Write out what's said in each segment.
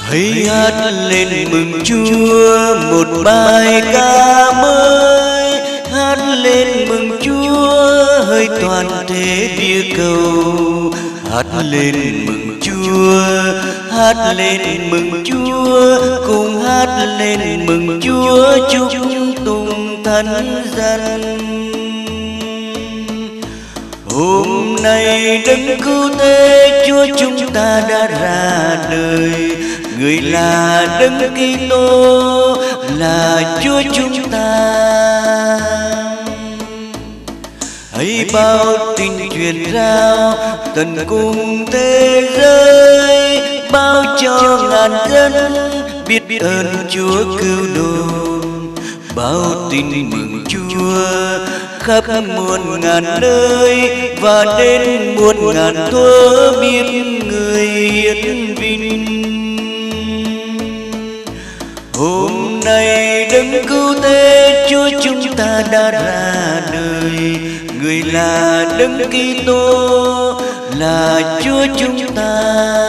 Hãy hát lên mừng Chúa một bài ca mới, hát lên mừng Chúa hỡi toàn thể địa cầu. Hát lên mừng Chúa, hát lên mừng Chúa, cùng hát lên mừng Chúa, chúc tụng thánh danh. Hôm nay đấng cứu thế Chúa chúng ta đã ra đời, người là đấng Kitô, là Chúa chúng ta. Hãy bao tin truyền rao tận cùng thế giới, bao cho ngàn dân biết ơn Chúa cứu độ. Bao tin mừng Chúa khắp muôn ngàn nơi, và đến muôn ngàn thuở biết người hiển vinh. Hôm nay đấng cứu thế Chúa chúng ta đã ra đời, người là đấng Kitô, là Chúa chúng ta.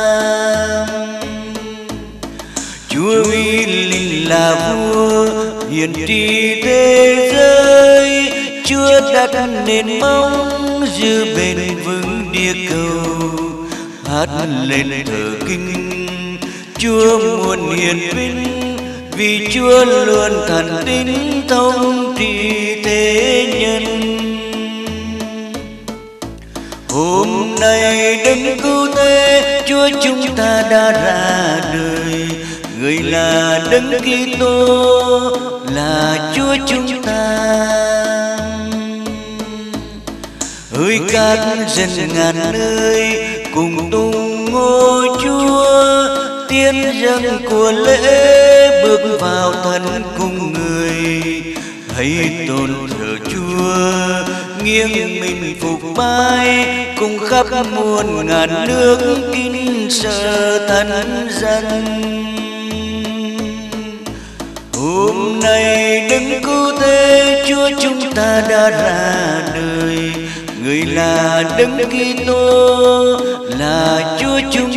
Chúa uy linh là vua hiển trị thế giới, Chúa đặt nền móng giữ bền vững địa cầu. Hát lên thờ kinh Chúa muôn hiển vinh, vì Chúa luôn thần tín thống trị thế nhân. Hôm nay đấng cứu thế Chúa chúng ta đã ra đời, người là đấng Kitô, là Chúa chúng ta. Hỡi các dân ngàn nơi cùng tung ngôi Chúa, tiến dâng của lễ bước vào thần cùng người. Hãy tôn thờ Chúa nghiêng mình phục bái, cùng khắp muôn ngàn nước kính sợ thánh danh. Hôm nay đấng cứu thế Chúa chúng ta đã ra đời, người là đấng Kitô, là Chúa chúng